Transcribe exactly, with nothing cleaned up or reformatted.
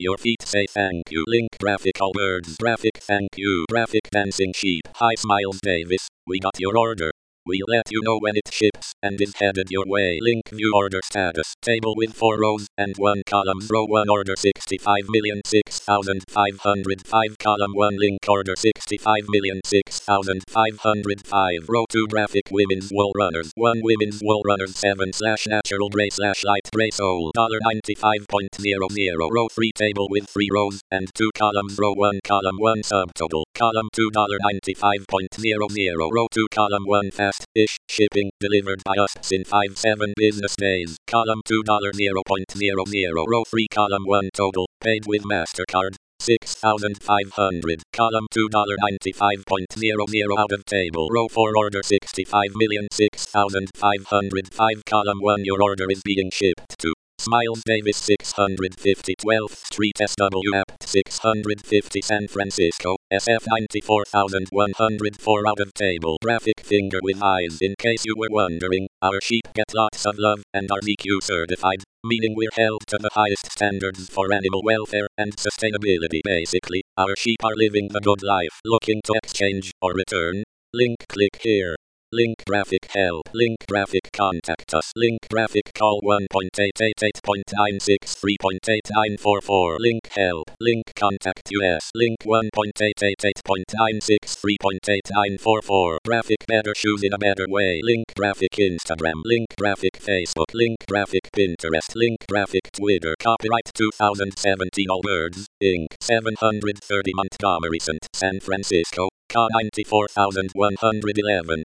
Your feet say thank you. Link graphic all birds. Graphic thank you. Graphic dancing sheep. Hi Smiles Davis, we got your order. We'll let you know when it ships and is headed your way. Link view order status. Table with four rows and one column. Row one order sixty-five million six thousand five hundred five. Column one link order sixty-five million six thousand five hundred five. Row two graphic women's wool runners. one women's wool runners seven slash natural gray slash light gray sole. ninety-five point zero zero. Row three table with three rows and two columns. Row one column one subtotal. Column two ninety-five point zero zero. Row two column one fast-ish shipping delivered by us in five seven business days. Column two zero point zero zero. Row three column one total paid with MasterCard six thousand five hundred. Column two ninety-five point zero zero. Out of table. Row four order sixty-five million six thousand five hundred five. Column one your order is being shipped to Smiles Davis six fifty twelfth Street S W Apt six fifty San Francisco S F ninety-four thousand one hundred four. Out of table. Graphic finger with eyes. In case you were wondering, our sheep get lots of love and are Z Q certified, meaning we're held to the highest standards for animal welfare and sustainability. Basically, our sheep are living the good life. Looking to exchange or return? Link click here. Link graphic help. Link graphic contact us. Link graphic call one eight eight eight nine six three eight nine four four. Link help. Link contact us. Link one eight eight eight nine six three eight nine four four. Graphic better shoes in a better way. Link graphic Instagram. Link graphic Facebook. Link graphic Pinterest. Link graphic Twitter. Copyright two thousand seventeen All Birds, Incorporated. seven thirty Montgomery Street, San Francisco. C A ninety-four thousand one hundred eleven.